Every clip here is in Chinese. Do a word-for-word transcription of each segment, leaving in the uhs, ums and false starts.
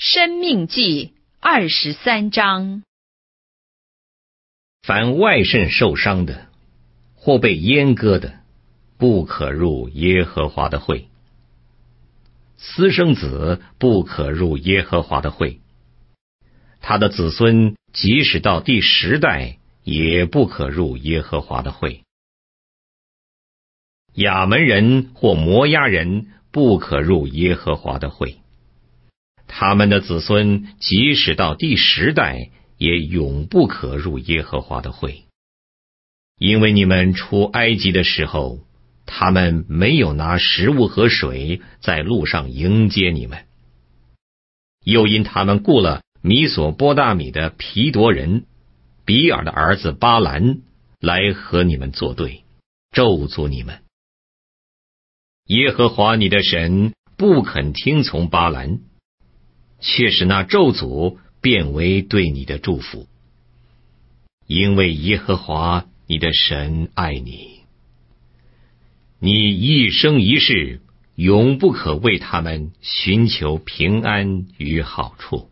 申命记二十三章。 凡外肾受伤的，或被阉割的，不可入耶和华的会。私生子不可入耶和华的会，他的子孙即使到第十代，也不可入耶和华的会。亚门人或摩押人不可入耶和华的会，他们的子孙即使到第十代，也永不可入耶和华的会。因为你们出埃及的时候，他们没有拿食物和水在路上迎接你们，又因他们雇了米索波大米的毗夺人比尔的儿子巴兰来和你们作对，咒诅你们。耶和华你的神不肯听从巴兰，却使那咒诅变为对你的祝福。因为耶和华你的神爱你，你一生一世永不可为他们寻求平安与好处。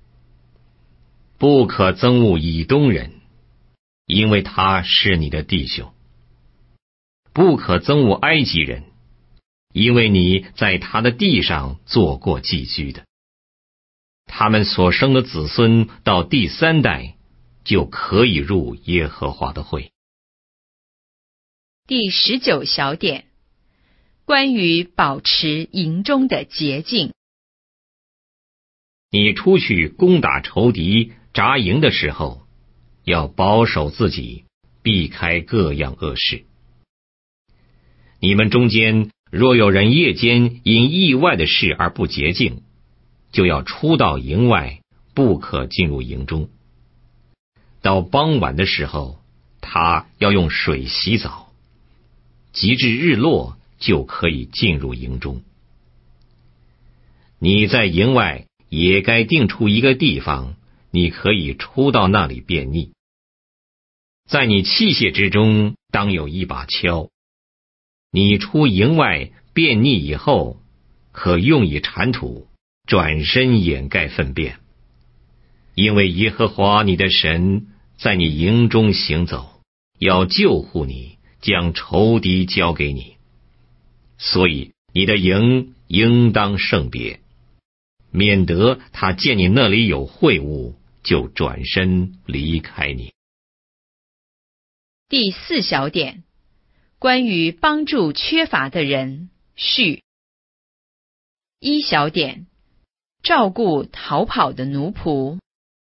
不可憎恶以东人，因为他是你的弟兄。不可憎恶埃及人，因为你在他的地上做过寄居的。他们所生的子孙到第三代，就可以入耶和华的会。 第十九小点，关于保持营中的洁净。 你出去攻打仇敌扎营的时候，要保守自己，避开各样恶事。你们中间若有人夜间因意外的事而不洁净，就要出到营外，不可进入营中。到傍晚的时候，他要用水洗澡，及至日落，就可以进入营中。你在营外也该定出一个地方，你可以出到那里便溺。在你器械之中，当有一把锹。你出营外便溺以后，可用以铲土，转身掩盖粪便。因为耶和华你的神在你营中行走，要救护你，将仇敌交给你。所以你的营应当圣别，免得他见你那里有秽物，就转身离开你。 第四小点，关于帮助缺乏的人，序。一小点，照顾逃跑的奴仆。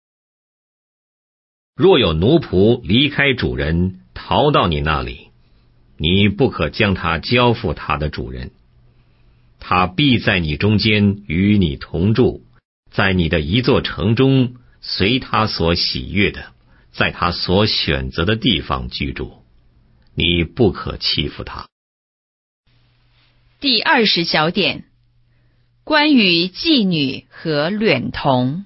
若有奴仆离开主人，逃到你那里，你不可将他交付他的主人，他必在你中间与你同住，在你的一座城中，随他所喜悦的，在他所选择的地方居住，你不可欺负他。 第二十小点，关于妓女和孌童。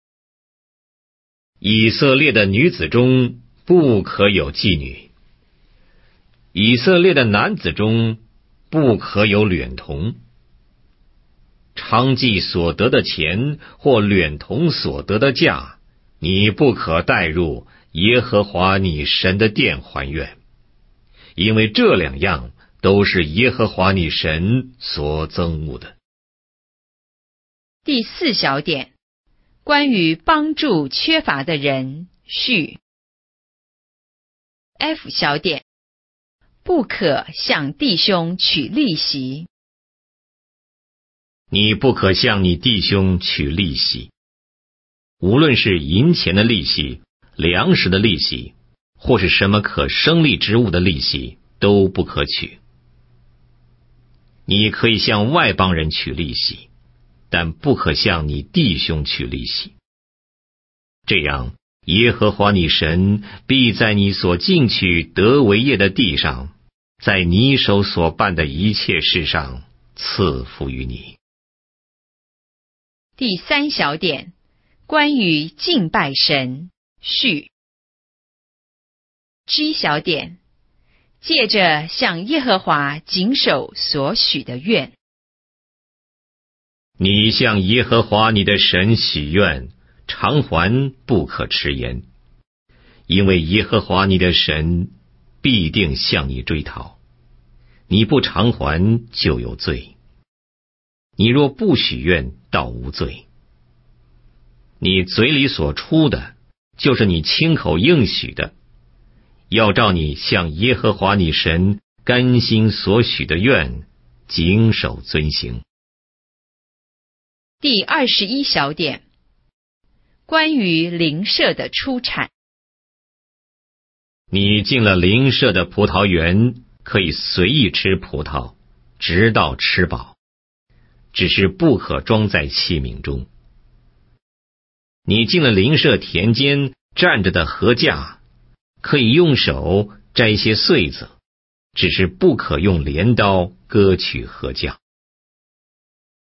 以色列的女子中不可有妓女，以色列的男子中不可有孌童。娼妓所得的钱或孌童所得的价，你不可带入耶和华你神的殿还愿，因为这两样都是耶和华你神所憎恶的。 第四小点，关于帮助缺乏的人，序。F 小点，不可向弟兄取利息。 你不可向你弟兄取利息，无论是银钱的利息、粮食的利息，或是什么可生利之物的利息，都不可取。你可以向外邦人取利息，但不可向你弟兄取利息。这样，耶和华你神必在你所进去得为业的地上，在你手所办的一切事上赐福于你。 第三小点，关于敬拜神，序。G 小点，借着向耶和华谨守所许的愿。 你向耶和华你的神许愿，偿还不可迟延，因为耶和华你的神必定向你追讨，你不偿还就有罪。你若不许愿，倒无罪。你嘴里所出的，就是你亲口应许的，要照你向耶和华你神甘心所许的愿，谨守遵行。 第二十一小点，关于邻舍的出产。 你进了邻舍的葡萄园，可以随意吃葡萄，直到吃饱，只是不可装在器皿中。你进了邻舍田间站着的禾架，可以用手摘些穗子，只是不可用镰刀割取禾架。